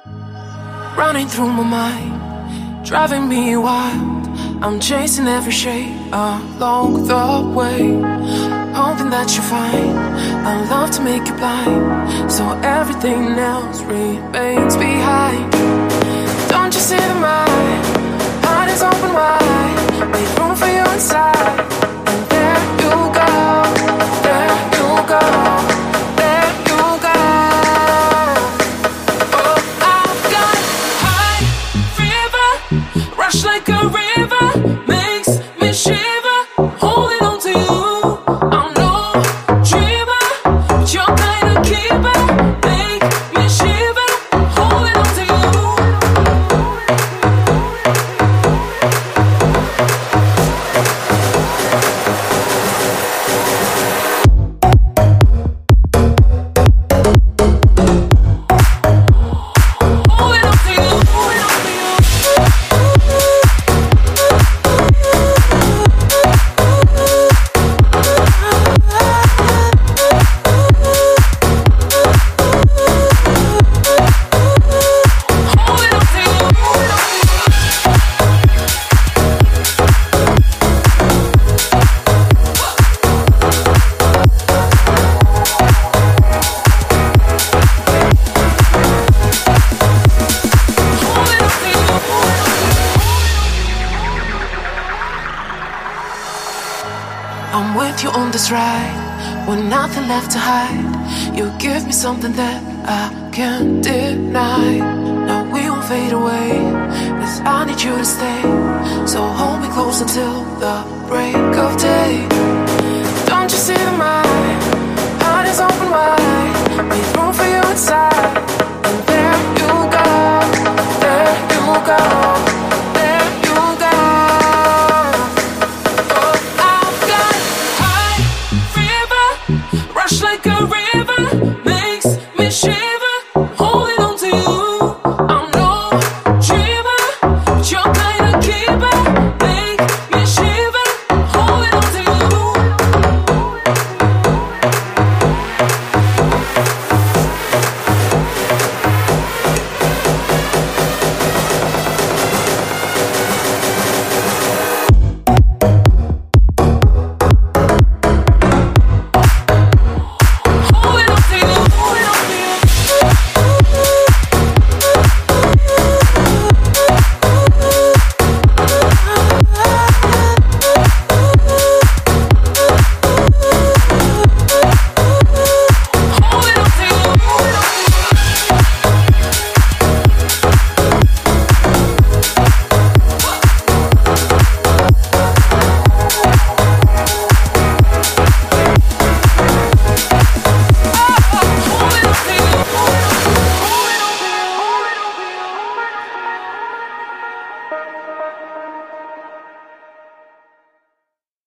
Running through my mind, driving me wild. I'm chasing every shade along the way, hoping that you find a love to make you blind, so everything else remains behind. Don't you see that my heart is open wide, make room for you inside, and there you go, there you go, there you go. Oh, I've got high fever, rush like a river, makes me shiver, holding on to you. I'm no dreamer, but you're kind of keeper, make me shiver, holding on to you. Holding on to you, holding on to you. Holding on to you, holding on to you. Holding on to you. I'm with you on this ride, with nothing left to hide. You give me something that I can't deny. Now we won't fade away, 'cause I need you to stay. So hold me close until the break of day. Don't you see that my heart is open wide, make room for you inside.